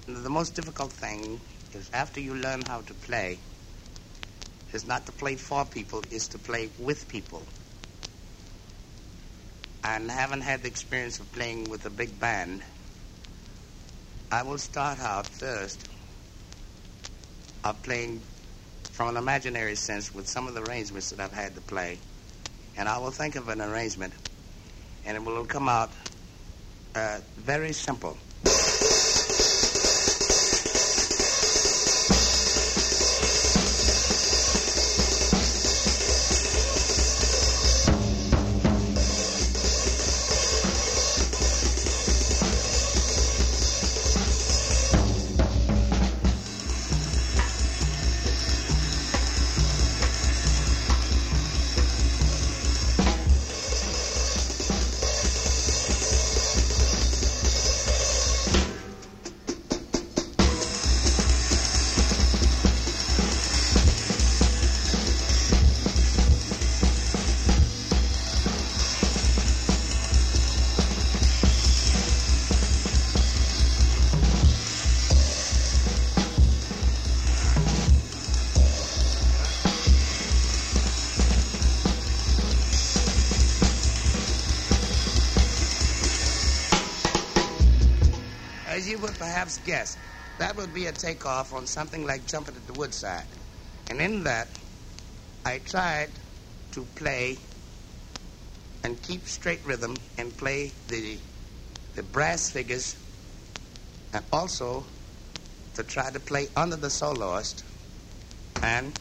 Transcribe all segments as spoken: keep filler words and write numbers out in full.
the most difficult thing is after you learn how to play, is not to play for people, is to play with people. And having had the experience of playing with a big band, I will start out first of playing from an imaginary sense with some of the arrangements that I've had to play. And I will think of an arrangement, and it will come out uh, very simple. As you would perhaps guess, that would be a takeoff on something like Jumping at the Woodside. And in that, I tried to play and keep straight rhythm and play the, the brass figures, and also to try to play under the soloist and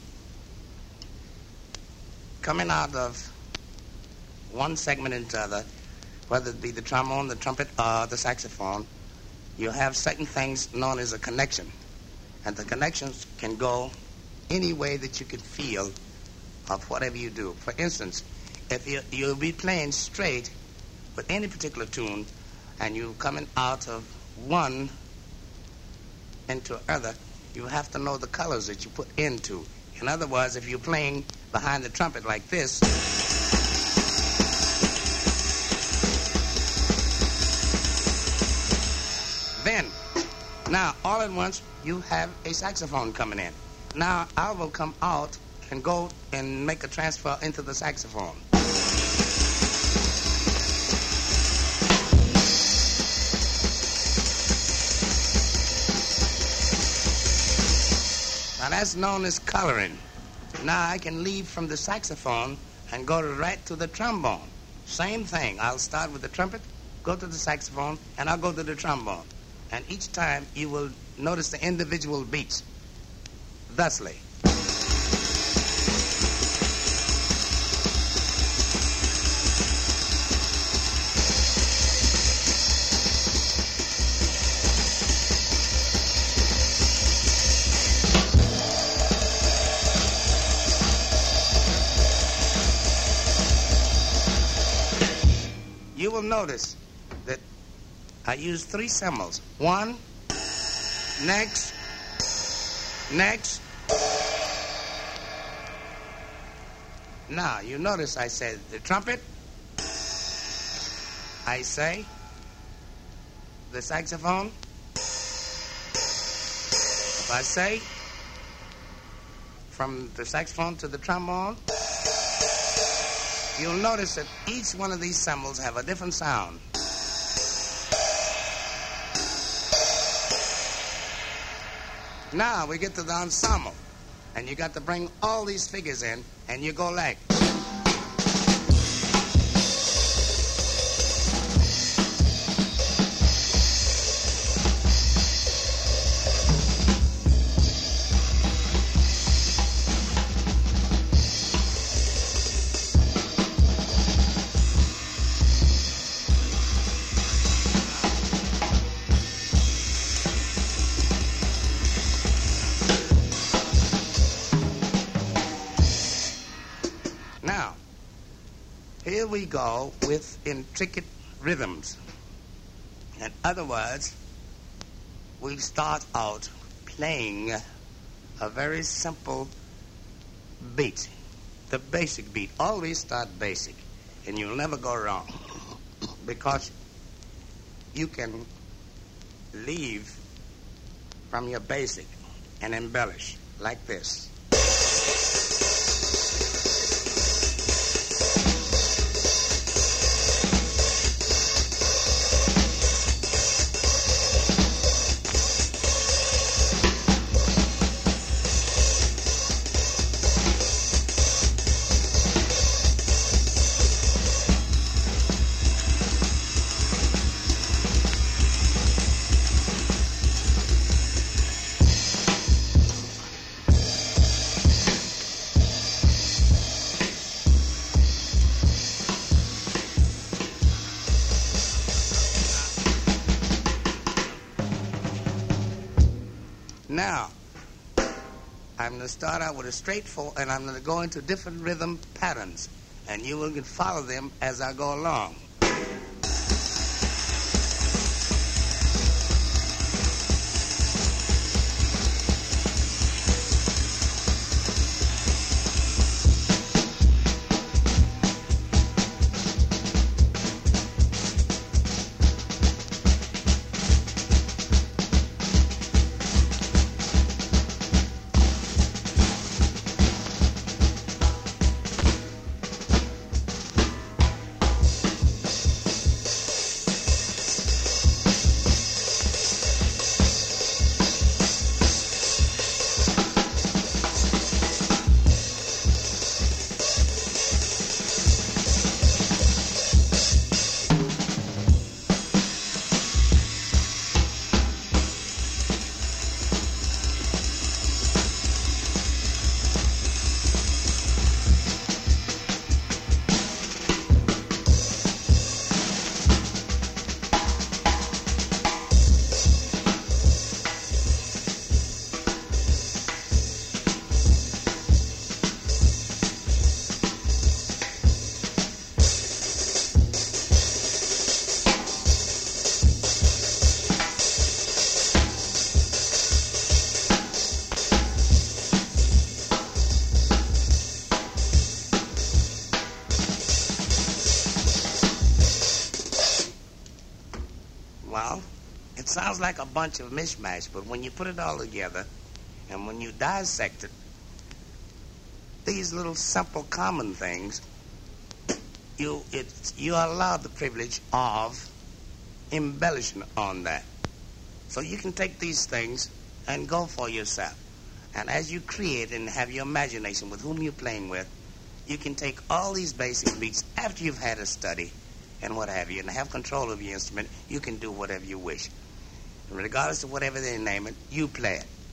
coming out of one segment into other, whether it be the trombone, the trumpet, or the saxophone, you have certain things known as a connection. And the connections can go any way that you can feel of whatever you do. For instance, if you, you'll be playing straight with any particular tune, and you're coming out of one into other, you have to know the colors that you put into. In other words, if you're playing behind the trumpet like this, then, now, all at once, you have a saxophone coming in. Now, I will come out and go and make a transfer into the saxophone. Now, that's known as coloring. Now, I can leave from the saxophone and go right to the trombone. Same thing. I'll start with the trumpet, go to the saxophone, and I'll go to the trombone. And each time you will notice the individual beats. Thusly. You will notice that I use three cymbals. One, next, next. Now, you notice I said the trumpet, I say, the saxophone. If I say, from the saxophone to the trombone, you'll notice that each one of these cymbals have a different sound. Now we get to the ensemble, and you got to bring all these figures in, and you go like. Here we go with intricate rhythms. In other words, we start out playing a very simple beat, the basic beat. Always start basic, and you'll never go wrong, because you can leave from your basic and embellish like this. Now, I'm going to start out with a straight four, and I'm going to go into different rhythm patterns, and you will follow them as I go along. Well, it sounds like a bunch of mishmash, but when you put it all together and when you dissect it, these little simple common things, you it you are allowed the privilege of embellishing on that. So you can take these things and go for yourself. And as you create and have your imagination with whom you're playing with, you can take all these basic beats after you've had a study and what have you, and have control of your instrument. You can do whatever you wish. And regardless of whatever they name it, you play it.